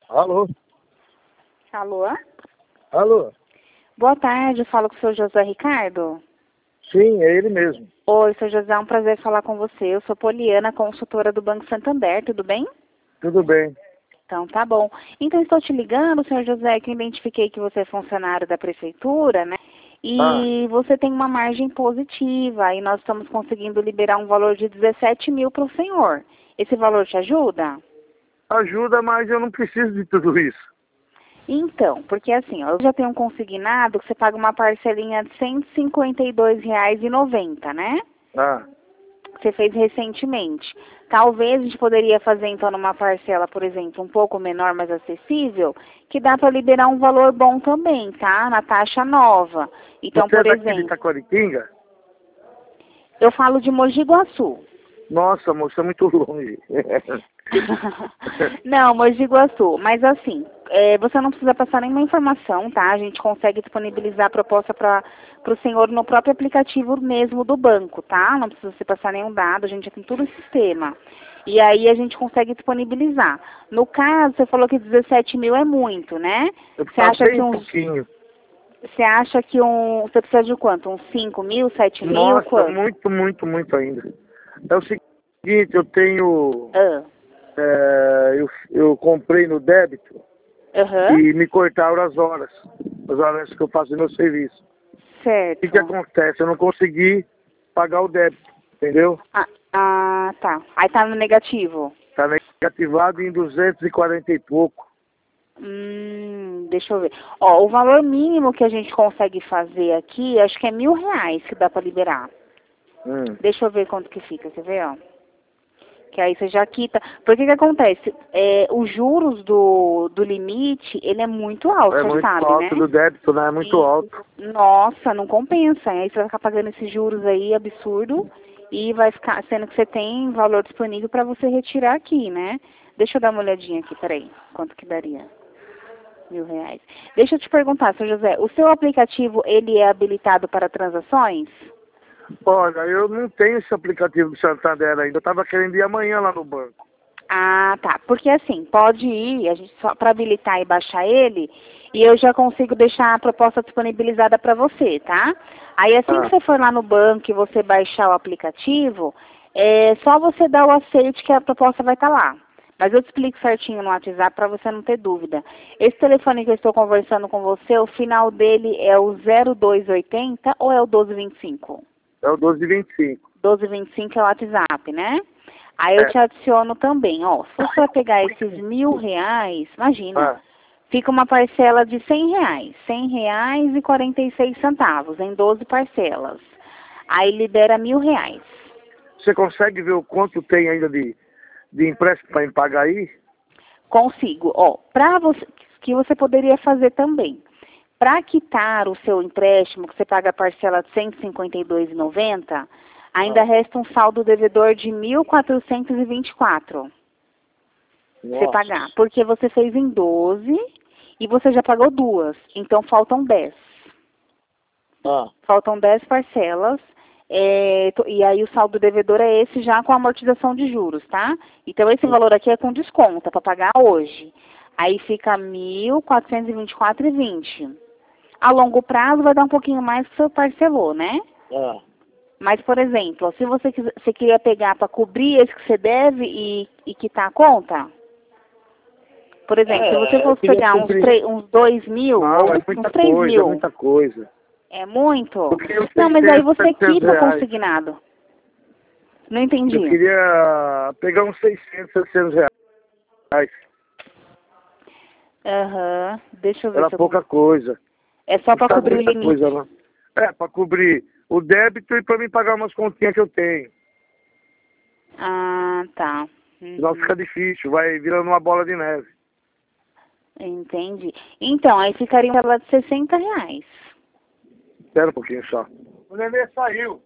Alô? Alô? Alô? Boa tarde, eu falo com o seu José Ricardo. Sim, é ele mesmo. Oi, seu José, é um prazer falar com você. Eu sou Poliana, consultora do Banco Santander, tudo bem? Tudo bem. Então, tá bom. Então, estou te ligando, senhor José, que eu identifiquei que você é funcionário da prefeitura, né? E você tem uma margem positiva, e nós estamos conseguindo liberar um valor de 17 mil para o senhor. Esse valor te ajuda? Ajuda, mas eu não preciso de tudo isso. Então, porque assim, ó, eu já tenho um consignado que você paga uma parcelinha de R$ 152,90, né? Ah, Que você fez recentemente. Talvez a gente poderia fazer, então, numa parcela, por exemplo, um pouco menor, mais acessível, que dá para liberar um valor bom também, tá? Na taxa nova. Então, você é por daqui de exemplo, Itaquaritinga? eu falo de Mogi Guaçu. Nossa, moça, é muito longe. Não, Mogi Guaçu. Mas assim, você não precisa passar nenhuma informação, tá? A gente consegue disponibilizar a proposta para o senhor no próprio aplicativo mesmo do banco, tá? Não precisa você passar nenhum dado, a gente já tem todo o sistema. E aí a gente consegue disponibilizar. No caso, você falou que 17 mil é muito, né? Eu Você acha passei que um uns. pouquinho. Você acha que você precisa de quanto? Uns 5 mil, 7 mil? Nossa, Quanto? muito ainda. É o seguinte, eu tenho... Ah, eu comprei no débito aham, e me cortaram as horas que eu faço meu serviço. O que certo. acontece? Eu não consegui pagar o débito, entendeu? Tá. Aí tá no negativo. Está negativado em 240 e pouco. Deixa eu ver. Ó, o valor mínimo que a gente consegue fazer aqui, acho que é R$ 1.000 que dá pra liberar. Deixa eu ver quanto que fica, quer ver, ó? Que aí você já quita. Porque que acontece? Os juros do limite, ele é muito alto, É você muito sabe, né? alto do débito, né? É muito E, alto. nossa, não compensa. Aí você vai ficar pagando esses juros aí, absurdo, e vai ficar, sendo que você tem valor disponível para você retirar aqui, né? Deixa eu dar uma olhadinha aqui, peraí. Quanto que daria? R$ 1.000. Deixa eu te perguntar, seu José, o seu aplicativo, ele é habilitado para transações? Olha, eu não tenho esse aplicativo do Santander ainda. Eu estava querendo ir amanhã lá no banco. Ah, tá. Porque assim, pode ir, a gente só para habilitar e baixar ele, e eu já consigo deixar a proposta disponibilizada para você, tá? Aí assim que Ah, você for lá no banco e você baixar o aplicativo, é só você dar o aceite que a proposta vai estar lá. Mas eu te explico certinho no WhatsApp para você não ter dúvida. Esse telefone que eu estou conversando com você, o final dele é o 0280 ou é o 1225? é o 12,25. 1225 é o WhatsApp, né? Aí eu É. te adiciono também, ó. Se você vai pegar esses R$ 1.000, imagina, Ah, fica uma parcela de R$ 100. R$ 100,46 em 12 parcelas. Aí libera R$ 1.000. você consegue ver o quanto tem ainda de empréstimo para me pagar aí? Consigo, ó. Para você, que você poderia fazer também. Para quitar o seu empréstimo, que você paga a parcela de R$ 152,90, ainda Ah, resta um saldo devedor de 1.424. Você nossa. pagar. Porque você fez em 12 e você já pagou duas. Então faltam 10. Ah, Faltam 10 parcelas. E aí o saldo devedor é esse já com a amortização de juros, tá? Então esse valor aqui é com desconto, é para pagar hoje. Aí fica 1.424,20. A longo prazo vai dar um pouquinho mais que você parcelou, né? ah. Mas, por exemplo, se você queria pegar para cobrir esse que você deve e quitar a conta, por exemplo, se você Eu fosse queria pegar cumprir. uns 2 mil Não, ou é uns muita 3 coisa, é mil, muita coisa. é muito? Eu queria uns Não, mas aí 600, você 700 quita o reais. consignado. Não Eu entendi. queria pegar uns 600, 700 reais. Aham. Deixa eu ver Era se eu pouca consigo. coisa. É só Não para sabe cobrir o muita coisa, limite. não. É, para cobrir o débito e para mim pagar umas continhas que eu tenho. Ah, tá. Senão Uhum. fica difícil, vai virando uma bola de neve. Entendi. Então, aí ficaria uma tela de R$ 60. Espera um pouquinho só. O nenê saiu.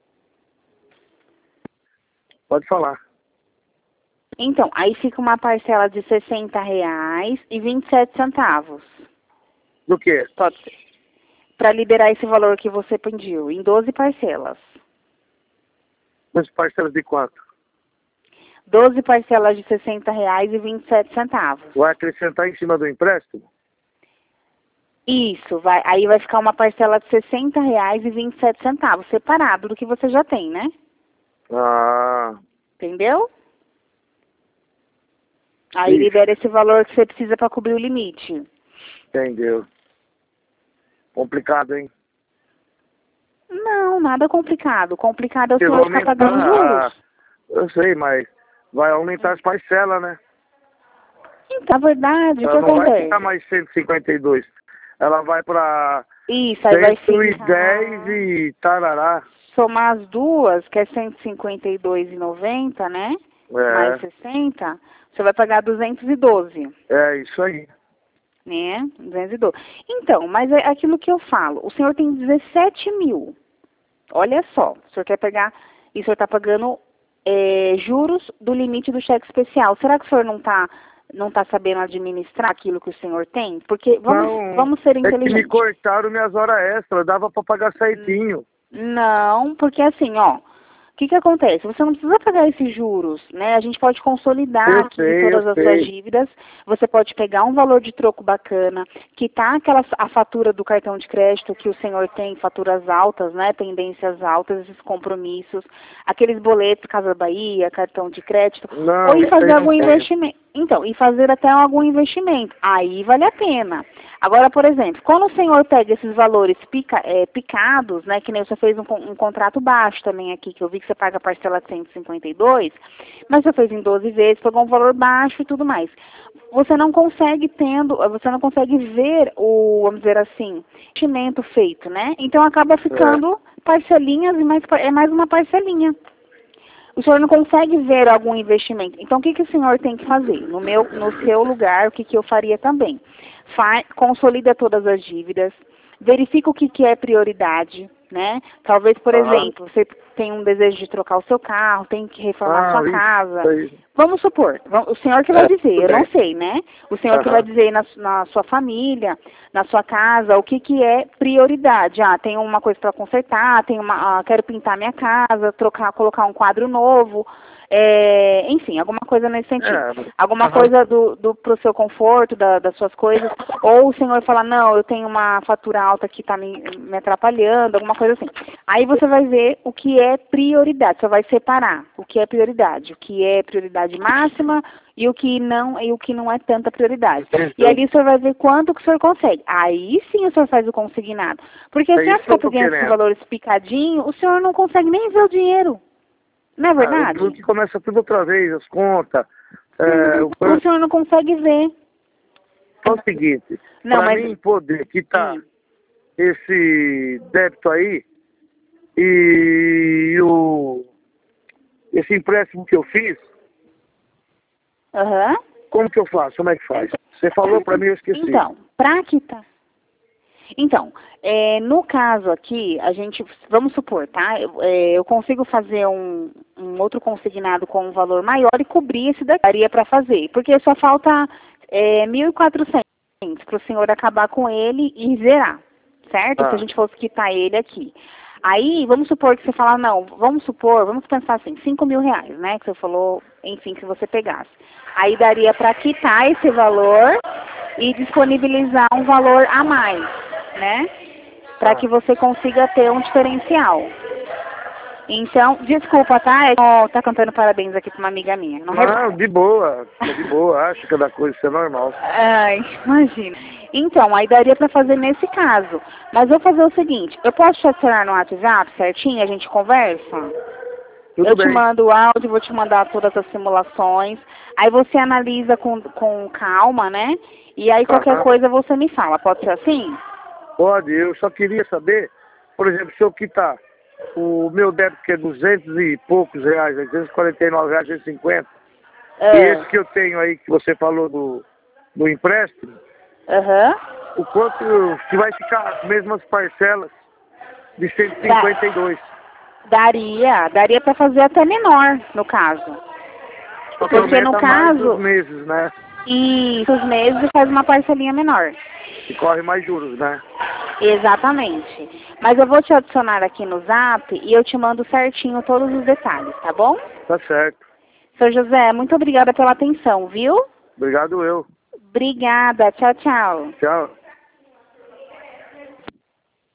Pode falar. Então, aí fica uma parcela de R$ 60,27. Do quê? Pode ser. Para liberar esse valor que você pediu, em 12 parcelas. Mas parcelas de quanto? 12 parcelas de R$ 60,27. Vai acrescentar em cima do empréstimo? Isso, aí vai ficar uma parcela de R$ 60,27, separado do que você já tem, né? Ah, Entendeu? Aí isso. libera esse valor que você precisa para cobrir o limite. Entendeu. Complicado, hein? Não, nada complicado. Complicado é o Porque senhor ficar pagando juros. Eu sei, mas vai aumentar as parcelas, né? Então, a verdade, o que Ela não vai acontece? ficar mais 152. Ela vai para Isso, aí vai 110 ficar... e tarará. Somar as duas, que é R$ 152,90, né? Mais 60, você vai pagar 212. É isso aí. Né? 212. Então, mas é aquilo que eu falo. O senhor tem 17 mil. Olha só, o senhor quer pegar... E o senhor está pagando juros do limite do cheque especial. Será que o senhor não tá sabendo administrar aquilo que o senhor tem? Porque vamos ser inteligentes. É que me cortaram minhas horas extras, dava para pagar certinho. Não, porque assim, ó, o que acontece? Você não precisa pagar esses juros, né? A gente pode consolidar todas as suas dívidas. Você pode pegar um valor de troco bacana, quitar a fatura do cartão de crédito que o senhor tem, faturas altas, né? Pendências altas, esses compromissos, aqueles boletos Casa Bahia, cartão de crédito, ou ir fazer algum investimento. Então, e fazer até algum investimento. Aí vale a pena. Agora, por exemplo, quando o senhor pega esses valores picados, né, que nem você fez um contrato baixo também aqui, que eu vi que você paga a parcela de 152, mas você fez em 12 vezes, pagou um valor baixo e tudo mais. Você não consegue ver vamos dizer assim, investimento feito, né? Então acaba ficando parcelinhas e é mais uma parcelinha. O senhor não consegue ver algum investimento. Então, o que o senhor tem que fazer? No seu lugar, o que eu faria também? Consolida todas as dívidas, verifica o que é prioridade, né? Talvez, por exemplo, você tem um desejo de trocar o seu carro, tem que reformar sua casa. Vamos supor, o senhor que vai dizer, eu não sei, né? O senhor que vai dizer na sua família, na sua casa, o que é prioridade. Tem uma coisa para consertar, quero pintar minha casa, colocar um quadro novo, enfim, alguma coisa nesse sentido. Alguma coisa pro seu conforto, das suas coisas. Ou o senhor fala, não, eu tenho uma fatura alta que está me atrapalhando, alguma coisa assim. Aí você vai ver o que é prioridade, você vai separar o que é prioridade máxima e o que não é tanta prioridade. E ali o senhor vai ver quanto que o senhor consegue. Aí sim o senhor faz o consignado. Porque se você ficar pegando esses valores picadinhos, o senhor não consegue nem ver o dinheiro. Não é verdade? O que começa tudo outra vez, as contas. O senhor não consegue ver. É o seguinte, para mim poder quitar esse débito aí e esse empréstimo que eu fiz, como que eu faço? Como é que faz? Você falou para mim, eu esqueci. Então, para quitar. Então, no caso aqui, vamos supor, tá? Eu consigo fazer um outro consignado com um valor maior e cobrir esse daqui. Daria para fazer, porque só falta 1.400 para o senhor acabar com ele e zerar, certo? Se a gente fosse quitar ele aqui. Aí, vamos supor que você fala, não, vamos pensar assim, R$ 5.000, né? Que você falou, enfim, que você pegasse. Aí daria para quitar esse valor e disponibilizar um valor a mais, né? Para que você consiga ter um diferencial. Então, desculpa, tá? Tá cantando parabéns aqui pra uma amiga minha. Não, de boa, acho que cada coisa isso é normal. Ai, imagina. Então, aí daria pra fazer nesse caso. Mas eu vou fazer o seguinte, eu posso te adicionar no WhatsApp certinho, a gente conversa? Tudo bem. Te mando o áudio, vou te mandar todas as simulações. Aí você analisa com calma, né? E aí qualquer coisa você me fala. Pode ser assim? Pode, eu só queria saber, por exemplo, se eu quitar o meu débito que é 200 e poucos reais, R$ 249,50, e esse que eu tenho aí, que você falou do empréstimo, o quanto que vai ficar as mesmas parcelas de 152. Daria para fazer até menor, no caso. Porque no caso... os meses, né? Isso, os meses faz uma parcelinha menor. E corre mais juros, né? Exatamente. Mas eu vou te adicionar aqui no Zap e eu te mando certinho todos os detalhes, tá bom? Tá certo. Seu José, muito obrigada pela atenção, viu? Obrigado eu. Obrigada. Tchau, tchau. Tchau.